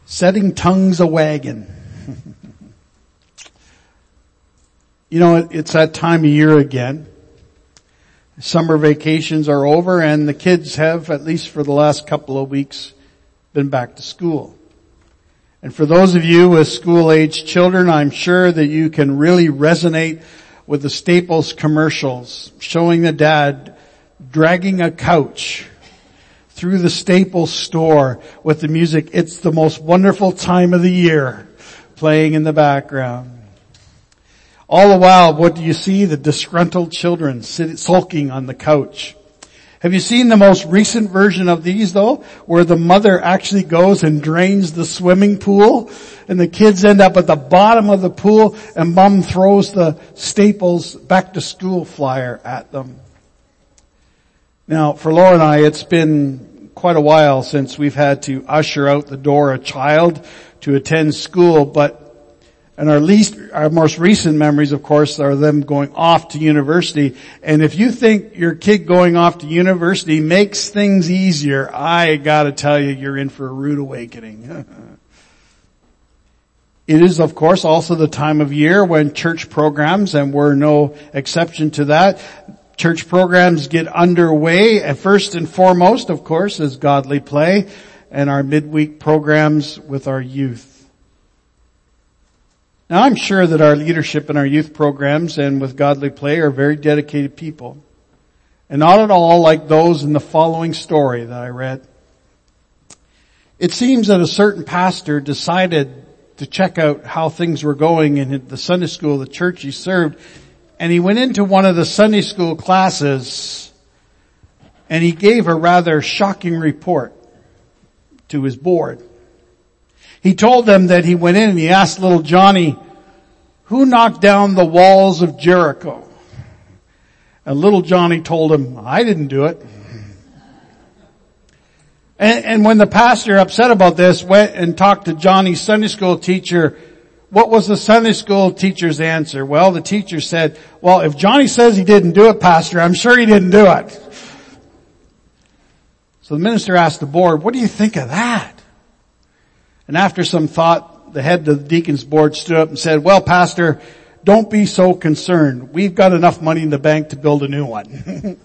Setting tongues a-wagging. You know, it's that time of year again. Summer vacations are over and the kids have, at least for the last couple of weeks, been back to school. And for those of you with school-aged children, I'm sure that you can really resonate with the Staples commercials showing the dad dragging a couch through the Staples store with the music, "It's the Most Wonderful Time of the Year," playing in the background. All the while, what do you see? The disgruntled children sulking on the couch. Have you seen the most recent version of these though, where the mother actually goes and drains the swimming pool and the kids end up at the bottom of the pool and mom throws the Staples back to school flyer at them? Now, for Laura and I, it's been quite a while since we've had to usher out the door a child to attend school, and our most recent memories, of course, are them going off to university. And if you think your kid going off to university makes things easier, I gotta tell you, you're in for a rude awakening. It is, of course, also the time of year when church programs, and we're no exception to that, church programs get underway. And first and foremost, of course, is Godly Play and our midweek programs with our youth. Now, I'm sure that our leadership in our youth programs and with Godly Play are very dedicated people. And not at all like those in the following story that I read. It seems that a certain pastor decided to check out how things were going in the Sunday school, the church he served, and he went into one of the Sunday school classes and he gave a rather shocking report to his board. He told them that he went in and he asked little Johnny, "Who knocked down the walls of Jericho?" And little Johnny told him, "I didn't do it." And when the pastor, upset about this, went and talked to Johnny's Sunday school teacher, what was the Sunday school teacher's answer? Well, the teacher said, "Well, if Johnny says he didn't do it, Pastor, I'm sure he didn't do it." So the minister asked the board, "What do you think of that?" And after some thought, the head of the deacons board stood up and said, "Well, Pastor, don't be so concerned. We've got enough money in the bank to build a new one."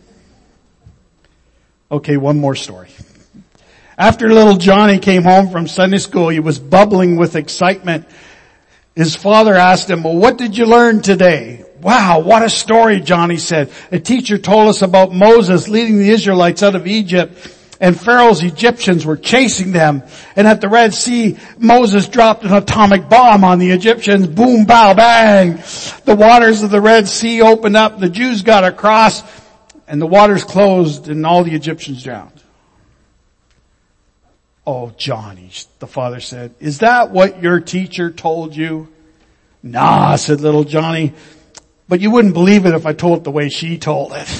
Okay, one more story. After little Johnny came home from Sunday school, he was bubbling with excitement. His father asked him, "Well, what did you learn today?" "Wow, what a story," Johnny said. "A teacher told us about Moses leading the Israelites out of Egypt. And Pharaoh's Egyptians were chasing them. And at the Red Sea, Moses dropped an atomic bomb on the Egyptians. Boom, bow, bang. The waters of the Red Sea opened up. The Jews got across and the waters closed and all the Egyptians drowned." "Oh, Johnny," the father said, "is that what your teacher told you?" "Nah," said little Johnny, "but you wouldn't believe it if I told it the way she told it."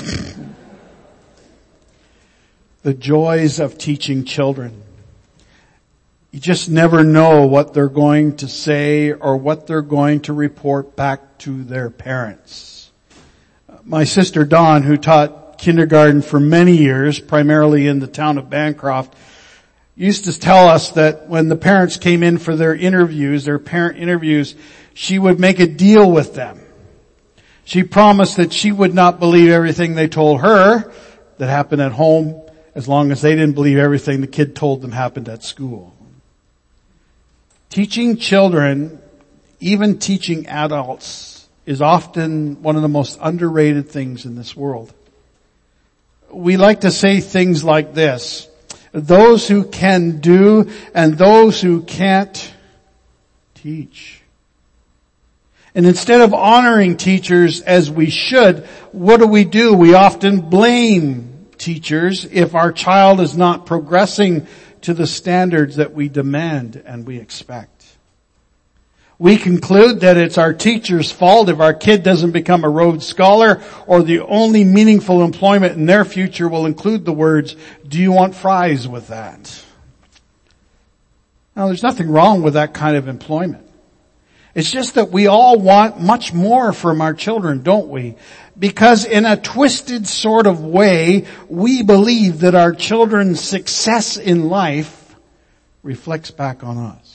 The joys of teaching children. You just never know what they're going to say or what they're going to report back to their parents. My sister Dawn, who taught kindergarten for many years, primarily in the town of Bancroft, used to tell us that when the parents came in for their interviews, their parent interviews, she would make a deal with them. She promised that she would not believe everything they told her that happened at home, as long as they didn't believe everything the kid told them happened at school. Teaching children, even teaching adults, is often one of the most underrated things in this world. We like to say things like this: those who can do and those who can't teach. And instead of honoring teachers as we should, what do? We often blame teachers if our child is not progressing to the standards that we demand and we expect. We conclude that it's our teacher's fault if our kid doesn't become a Rhodes Scholar, or the only meaningful employment in their future will include the words, "Do you want fries with that?" Now, there's nothing wrong with that kind of employment. It's just that we all want much more from our children, don't we? Because in a twisted sort of way, we believe that our children's success in life reflects back on us.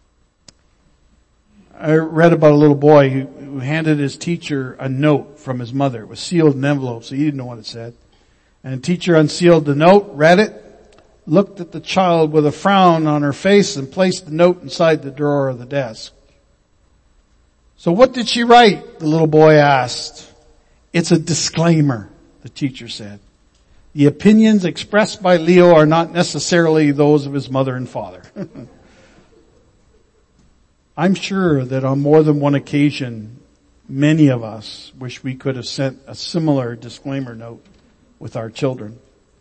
I read about a little boy who handed his teacher a note from his mother. It was sealed in envelope, so he didn't know what it said. And the teacher unsealed the note, read it, looked at the child with a frown on her face, and placed the note inside the drawer of the desk. "So what did she write?" the little boy asked. "It's a disclaimer," the teacher said. "The opinions expressed by Leo are not necessarily those of his mother and father." I'm sure that on more than one occasion, many of us wish we could have sent a similar disclaimer note with our children.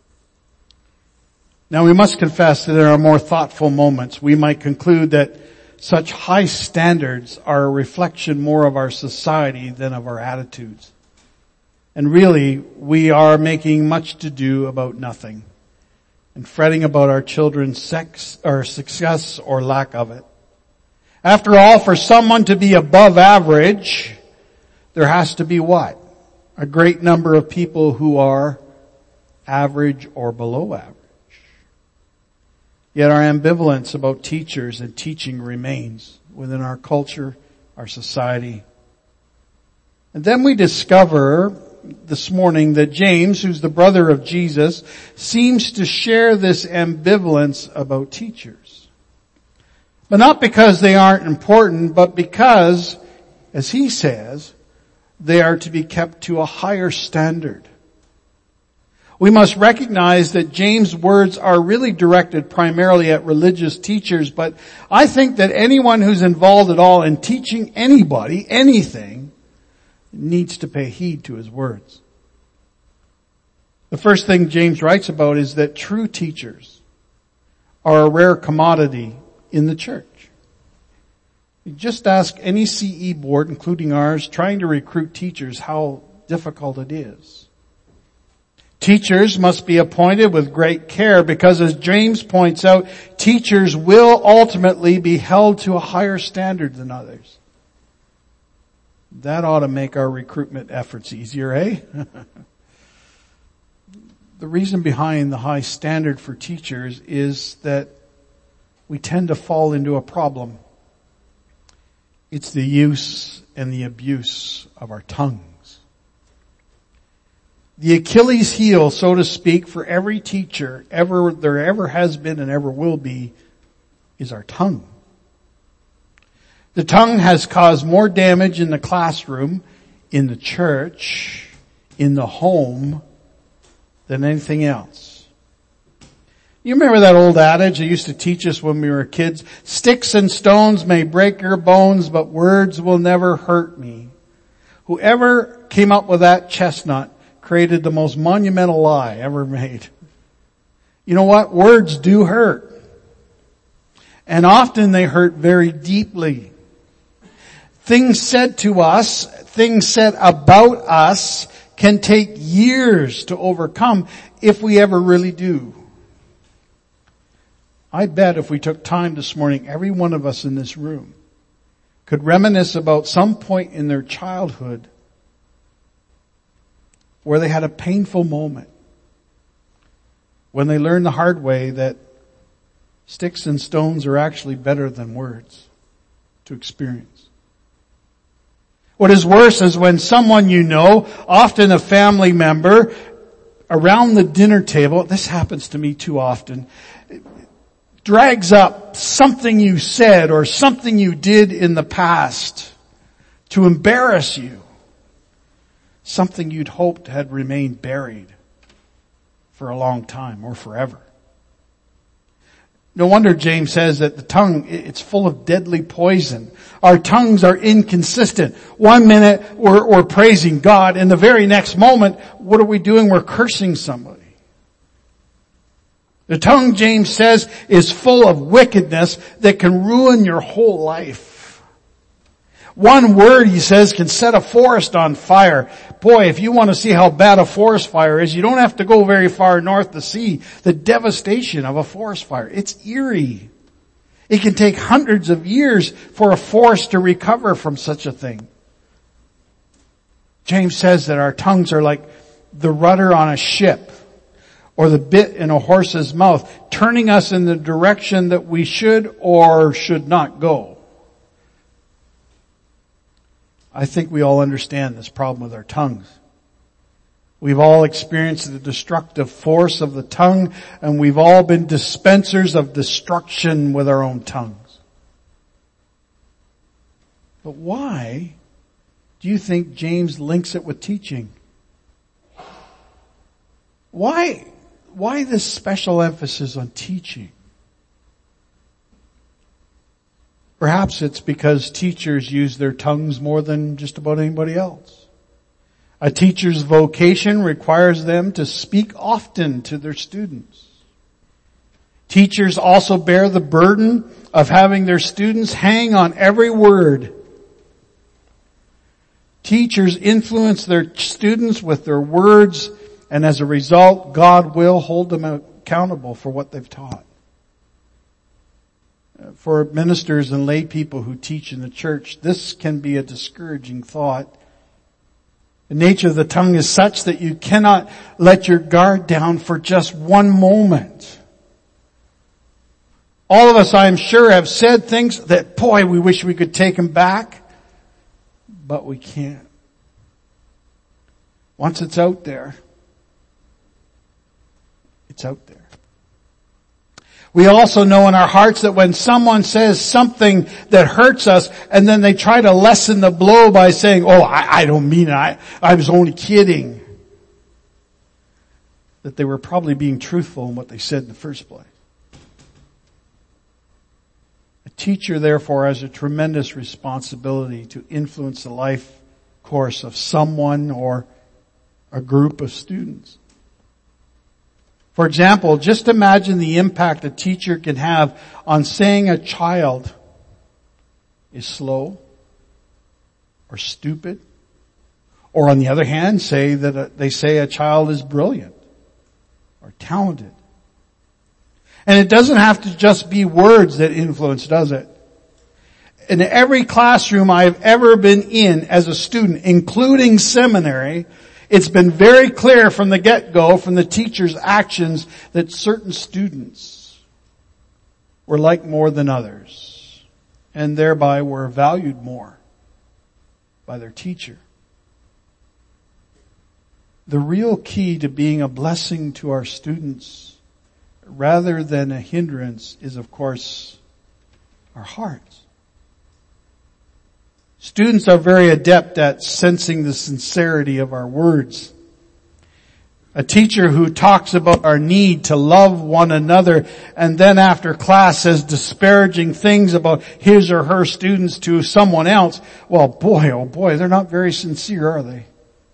Now we must confess that in our more thoughtful moments, we might conclude that such high standards are a reflection more of our society than of our attitudes. And really, we are making much to do about nothing and fretting about our children's success or lack of it. After all, for someone to be above average, there has to be what? A great number of people who are average or below average. Yet our ambivalence about teachers and teaching remains within our culture, our society. And then we discover this morning that James, who's the brother of Jesus, seems to share this ambivalence about teachers. But not because they aren't important, but because, as he says, they are to be kept to a higher standard. We must recognize that James' words are really directed primarily at religious teachers, but I think that anyone who's involved at all in teaching anybody anything needs to pay heed to his words. The first thing James writes about is that true teachers are a rare commodity in the church. You just ask any CE board, including ours, trying to recruit teachers how difficult it is. Teachers must be appointed with great care because, as James points out, teachers will ultimately be held to a higher standard than others. That ought to make our recruitment efforts easier, eh? The reason behind the high standard for teachers is that we tend to fall into a problem. It's the use and the abuse of our tongues. The Achilles heel, so to speak, for every teacher there ever has been and ever will be is our tongue. The tongue has caused more damage in the classroom, in the church, in the home than anything else. You remember that old adage they used to teach us when we were kids? Sticks and stones may break your bones, but words will never hurt me. Whoever came up with that chestnut created the most monumental lie ever made. You know what? Words do hurt. And often they hurt very deeply. Things said to us, things said about us can take years to overcome if we ever really do. I bet if we took time this morning, every one of us in this room could reminisce about some point in their childhood where they had a painful moment, when they learned the hard way that sticks and stones are actually better than words to experience. What is worse is when someone you know, often a family member, around the dinner table, this happens to me too often, drags up something you said or something you did in the past to embarrass you. Something you'd hoped had remained buried for a long time or forever. No wonder James says that the tongue, it's full of deadly poison. Our tongues are inconsistent. One minute we're praising God, and the very next moment, what are we doing? We're cursing somebody. The tongue, James says, is full of wickedness that can ruin your whole life. One word, he says, can set a forest on fire. Boy, if you want to see how bad a forest fire is, you don't have to go very far north to see the devastation of a forest fire. It's eerie. It can take hundreds of years for a forest to recover from such a thing. James says that our tongues are like the rudder on a ship. or the bit in a horse's mouth, turning us in the direction that we should or should not go. I think we all understand this problem with our tongues. We've all experienced the destructive force of the tongue, and we've all been dispensers of destruction with our own tongues. But why do you think James links it with teaching? Why this special emphasis on teaching? Perhaps it's because teachers use their tongues more than just about anybody else. A teacher's vocation requires them to speak often to their students. Teachers also bear the burden of having their students hang on every word. Teachers influence their students with their words, and as a result, God will hold them accountable for what they've taught. For ministers and lay people who teach in the church, this can be a discouraging thought. The nature of the tongue is such that you cannot let your guard down for just one moment. All of us, I am sure, have said things that, boy, we wish we could take them back, but we can't. Once it's out there, it's out there. We also know in our hearts that when someone says something that hurts us and then they try to lessen the blow by saying, oh, I don't mean it, I was only kidding, that they were probably being truthful in what they said in the first place. A teacher, therefore, has a tremendous responsibility to influence the life course of someone or a group of students. For example, just imagine the impact a teacher can have on saying a child is slow or stupid, or on the other hand, they say a child is brilliant or talented. And it doesn't have to just be words that influence, does it? In every classroom I've ever been in as a student, including seminary, it's been very clear from the get-go, from the teacher's actions, that certain students were liked more than others, and thereby were valued more by their teacher. The real key to being a blessing to our students, rather than a hindrance, is, of course, our hearts. Students are very adept at sensing the sincerity of our words. A teacher who talks about our need to love one another and then after class says disparaging things about his or her students to someone else, well, boy, oh boy, they're not very sincere, are they?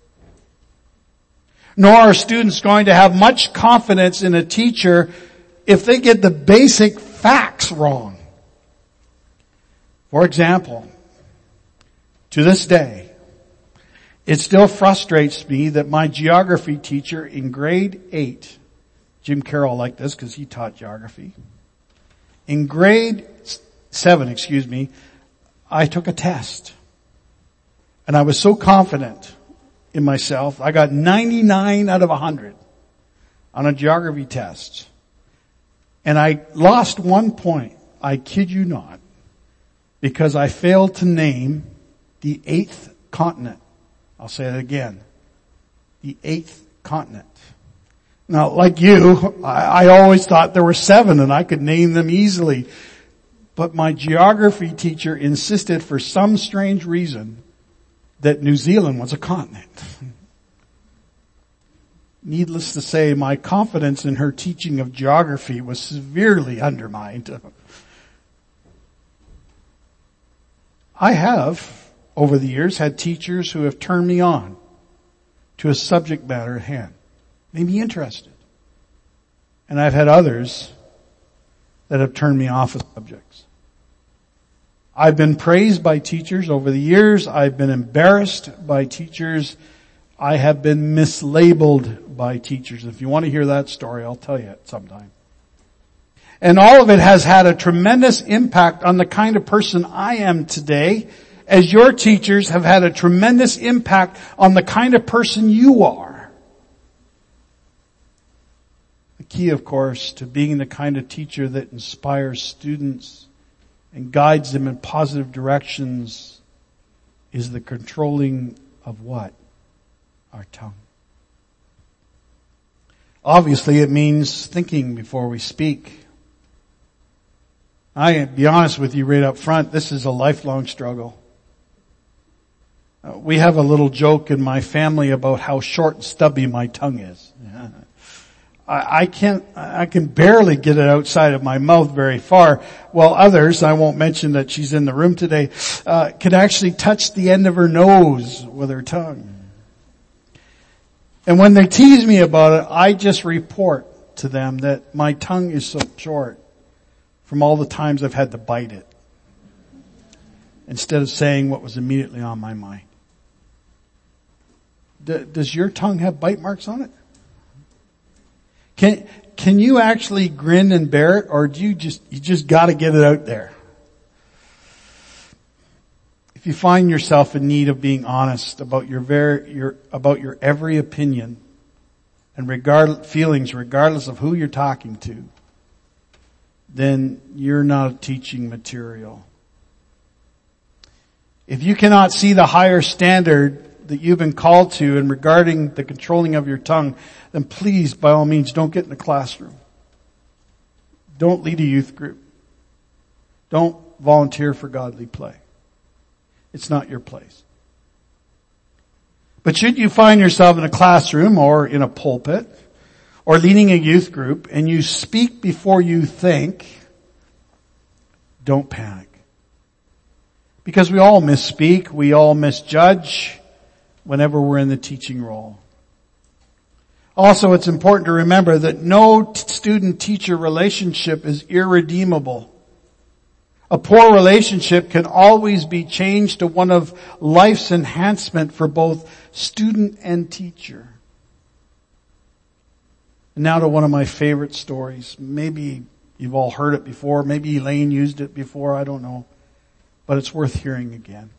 Nor are students going to have much confidence in a teacher if they get the basic facts wrong. For example, to this day, it still frustrates me that my geography teacher in grade 8, Jim Carroll liked this because he taught geography. In grade 7, I took a test. And I was so confident in myself. I got 99 out of 100 on a geography test. And I lost 1 point, I kid you not, because I failed to name the 8th continent. I'll say it again. The 8th continent. Now, like you, I always thought there were 7 and I could name them easily. But my geography teacher insisted for some strange reason that New Zealand was a continent. Needless to say, my confidence in her teaching of geography was severely undermined. I have, over the years, had teachers who have turned me on to a subject matter at hand, made me interested. And I've had others that have turned me off of subjects. I've been praised by teachers over the years. I've been embarrassed by teachers. I have been mislabeled by teachers. If you want to hear that story, I'll tell you it sometime. And all of it has had a tremendous impact on the kind of person I am today, as your teachers have had a tremendous impact on the kind of person you are. key, of course, to being the kind of teacher that inspires students and guides them in positive directions is the controlling of what? Our tongue. Obviously, it means thinking before we speak. I'll be honest with you right up front, this is a lifelong struggle. We have a little joke in my family about how short and stubby my tongue is. I can barely get it outside of my mouth very far, while others, I won't mention that she's in the room today, can actually touch the end of her nose with her tongue. And when they tease me about it, I just report to them that my tongue is so short from all the times I've had to bite it, instead of saying what was immediately on my mind. Does your tongue have bite marks on it? Can you actually grin and bear it, or do you just gotta get it out there? If you find yourself in need of being honest about your every opinion and feelings regardless of who you're talking to, then you're not teaching material. If you cannot see the higher standard that you've been called to and regarding the controlling of your tongue, then please, by all means, don't get in the classroom. Don't lead a youth group. Don't volunteer for godly play. It's not your place. But should you find yourself in a classroom or in a pulpit or leading a youth group and you speak before you think, don't panic. Because we all misspeak, we all misjudge whenever we're in the teaching role. Also, it's important to remember that no student-teacher relationship is irredeemable. A poor relationship can always be changed to one of life's enhancement for both student and teacher. And now to one of my favorite stories. Maybe you've all heard it before. Maybe Elaine used it before. I don't know. But it's worth hearing again.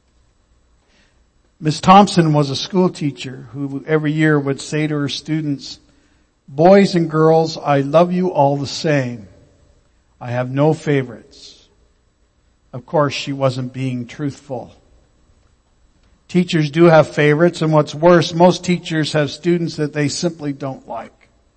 Miss Thompson was a school teacher who every year would say to her students, "Boys and girls, I love you all the same. I have no favorites." Of course, she wasn't being truthful. Teachers do have favorites, and what's worse, most teachers have students that they simply don't like.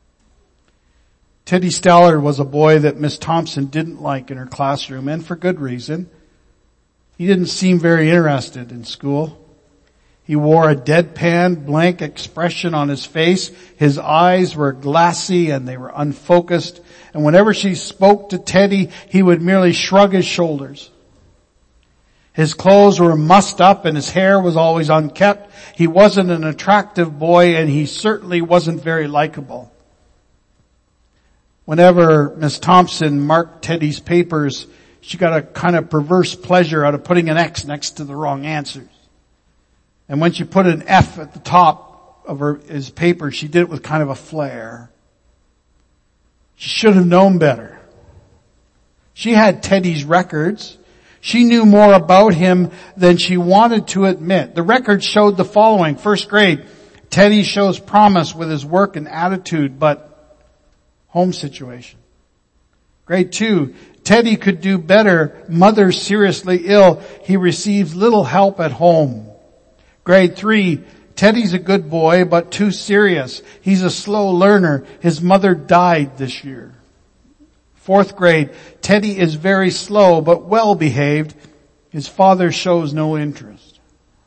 Teddy Stallard was a boy that Miss Thompson didn't like in her classroom, and for good reason. He didn't seem very interested in school. He wore a deadpan, blank expression on his face. His eyes were glassy and they were unfocused. And whenever she spoke to Teddy, he would merely shrug his shoulders. His clothes were mussed up and his hair was always unkempt. He wasn't an attractive boy and he certainly wasn't very likable. Whenever Miss Thompson marked Teddy's papers, she got a kind of perverse pleasure out of putting an X next to the wrong answers. And when she put an F at the top of his paper, she did it with kind of a flair. She should have known better. She had Teddy's records. She knew more about him than she wanted to admit. The records showed the following. First grade, Teddy shows promise with his work and attitude, but home situation. Grade 2, Teddy could do better. Mother seriously ill. He receives little help at home. Grade 3, Teddy's a good boy, but too serious. He's a slow learner. His mother died this year. 4th grade, Teddy is very slow, but well behaved. His father shows no interest.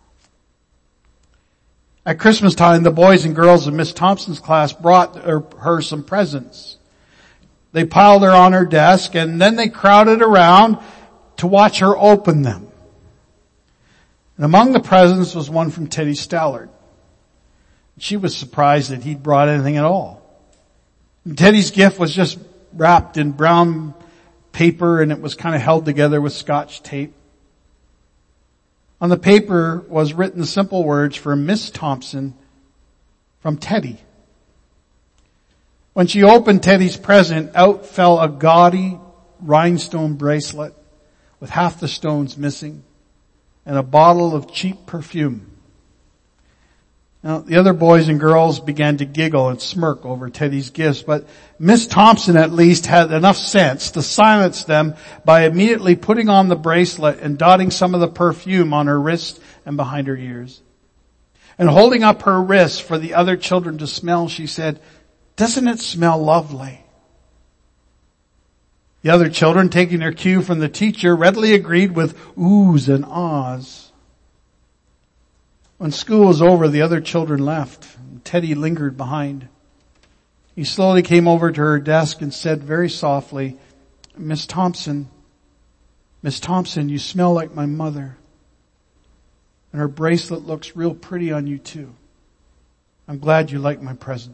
At Christmas time, the boys and girls of Miss Thompson's class brought her some presents. They piled her on her desk and then they crowded around to watch her open them. And among the presents was one from Teddy Stallard. She was surprised that he'd brought anything at all. And Teddy's gift was just wrapped in brown paper and it was kind of held together with Scotch tape. On the paper was written the simple words for Miss Thompson from Teddy. When she opened Teddy's present, out fell a gaudy rhinestone bracelet with half the stones missing and a bottle of cheap perfume. Now, the other boys and girls began to giggle and smirk over Teddy's gifts, but Miss Thompson at least had enough sense to silence them by immediately putting on the bracelet and dotting some of the perfume on her wrist and behind her ears. And holding up her wrist for the other children to smell, she said, "Doesn't it smell lovely?" The other children, taking their cue from the teacher, readily agreed with oohs and ahs. When school was over, the other children left. Teddy lingered behind. He slowly came over to her desk and said very softly, Miss Thompson, you smell like my mother. And her bracelet looks real pretty on you too. I'm glad you like my present."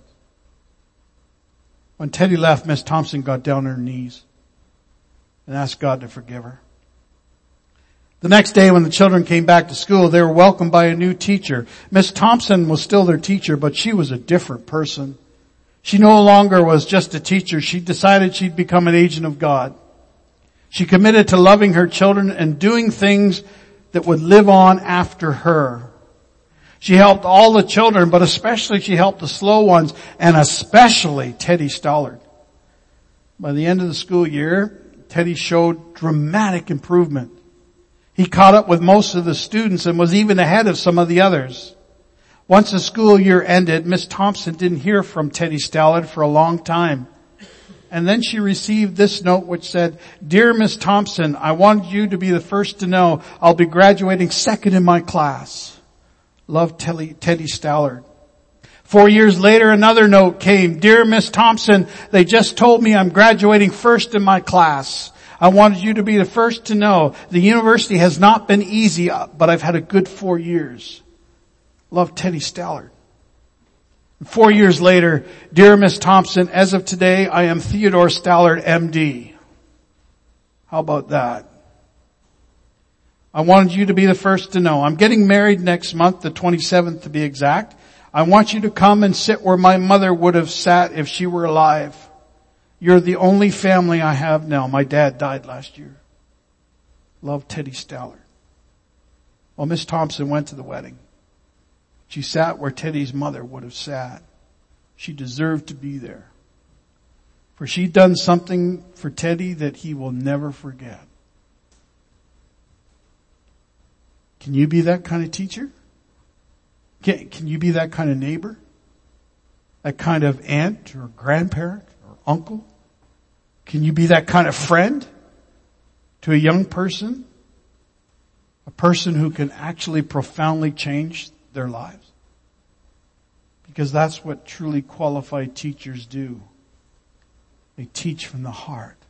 When Teddy left, Miss Thompson got down on her knees and asked God to forgive her. The next day when the children came back to school, they were welcomed by a new teacher. Miss Thompson was still their teacher, but she was a different person. She no longer was just a teacher. She decided she'd become an agent of God. She committed to loving her children and doing things that would live on after her. She helped all the children, but especially she helped the slow ones, and especially Teddy Stallard. By the end of the school year, Teddy showed dramatic improvement. He caught up with most of the students and was even ahead of some of the others. Once the school year ended, Miss Thompson didn't hear from Teddy Stallard for a long time. And then she received this note which said, "Dear Miss Thompson, I wanted you to be the first to know I'll be graduating second in my class. Love, Teddy Stallard." 4 years later, another note came. "Dear Miss Thompson, they just told me I'm graduating first in my class. I wanted you to be the first to know the university has not been easy, but I've had a good 4 years. Love, Teddy Stallard." 4 years later, "Dear Miss Thompson, as of today, I am Theodore Stallard, MD." How about that? "I wanted you to be the first to know. I'm getting married next month, the 27th to be exact. I want you to come and sit where my mother would have sat if she were alive. You're the only family I have now. My dad died last year. Love, Teddy Stallard." Well, Miss Thompson went to the wedding. She sat where Teddy's mother would have sat. She deserved to be there. For she'd done something for Teddy that he will never forget. Can you be that kind of teacher? Can you be that kind of neighbor? That kind of aunt or grandparent? Uncle? Can you be that kind of friend to a young person? A person who can actually profoundly change their lives? Because that's what truly qualified teachers do. They teach from the heart.